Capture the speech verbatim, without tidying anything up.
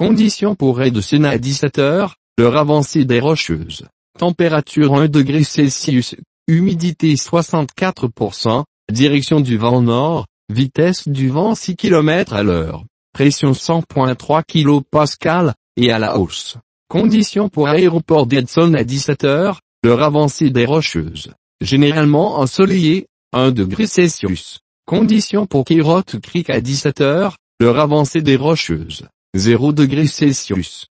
Conditions pour Edson à dix-sept heures, l'heure avancée des Rocheuses. Température un degré Celsius, humidité soixante-quatre pour cent, direction du vent nord, vitesse du vent six kilomètres à l'heure, pression cent virgule trois kilopascales, et à la hausse. Conditions pour aéroport d'Edson à dix-sept heures, l'heure avancée des Rocheuses. Généralement ensoleillé, un degré Celsius. Conditions pour Kirot Creek à dix-sept heures, l'heure avancée des Rocheuses. zéro degré Celsius.